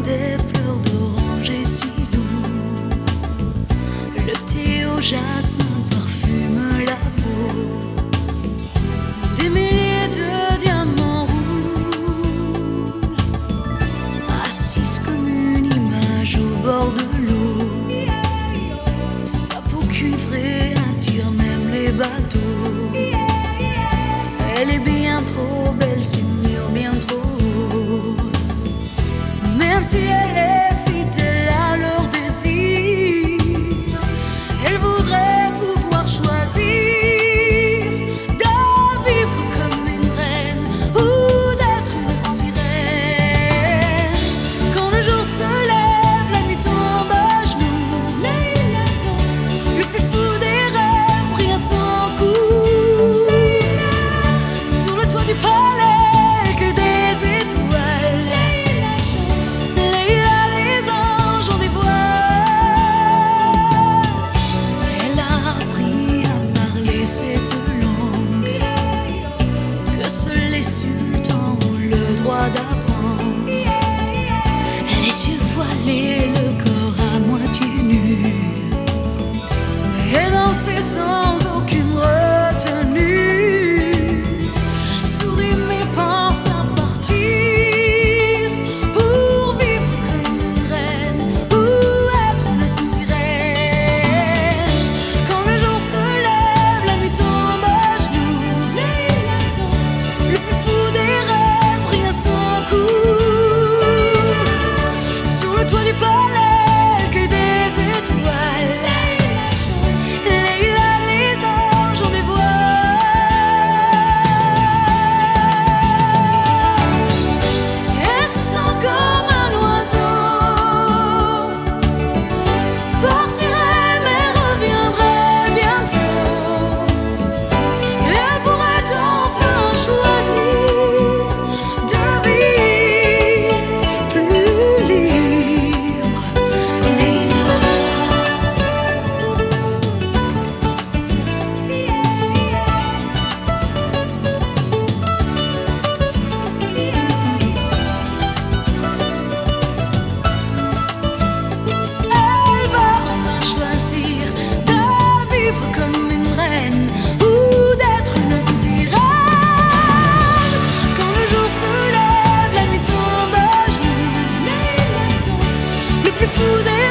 des fleurs d'orange et si doux. Le thé au jasmin parfume la peau. Des milliers de diamants rouges, assise comme une image au bord de l'eau. Sa peau cuivrée attire même les bateaux. Elle est bien trop belle, c'est mûr, bien trop haut. Même si elle est fidèle à leur désir, elle voudrait pouvoir choisir de vivre comme une reine ou d'être une sirène. Quand le jour se lève, la nuit tombe à genoux. Leïla danse, le plus fou des rêves brille à son cou. Sur le toit du palais, que des étoiles. Leïla, les anges ont des voiles. Elle a appris à parler cette langue que seuls les sultans ont le droit d'apprendre. Les yeux voilés, le corps à moitié nu. Elle dansait sans aucune retenue. Sourit mais pense à partir pour vivre comme une reine ou être une sirène. Quand le jour se lève, la nuit tombe à genoux. Leïla danse, le plus fou des rêves brille à son cou. Sur le toit du palais, que des étoiles. Leïla, les anges ont des voiles. Elle se sent comme un oiseau, partirait mais reviendrait bientôt. Elle pourrait enfin choisir de vivre plus libre. Leïla. Elle va enfin choisir de vivre comme une reine ou d'être une sirène. Quand le jour se lève, la nuit tombe à genoux. Leïla danse, le plus fou des